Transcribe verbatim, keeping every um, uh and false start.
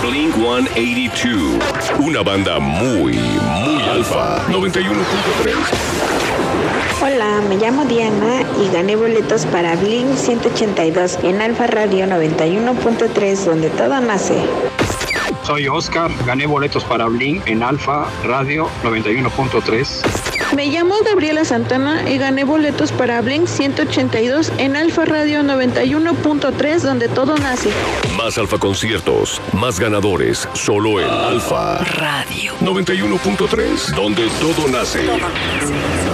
Blink ciento ochenta y dos. Una banda muy, muy alfa. noventa y uno punto tres. Hola, me llamo Diana y gané boletos para Blink ciento ochenta y dos en Alfa Radio noventa y uno punto tres, donde todo nace. Soy Oscar, gané boletos para Blink en Alfa Radio noventa y uno punto tres. Me llamo Gabriela Santana y gané boletos para Blink ciento ochenta y dos en Alfa Radio noventa y uno punto tres, donde todo nace. Más Alfa conciertos, más ganadores, solo en Alfa Radio noventa y uno punto tres, donde todo nace. Todo nace.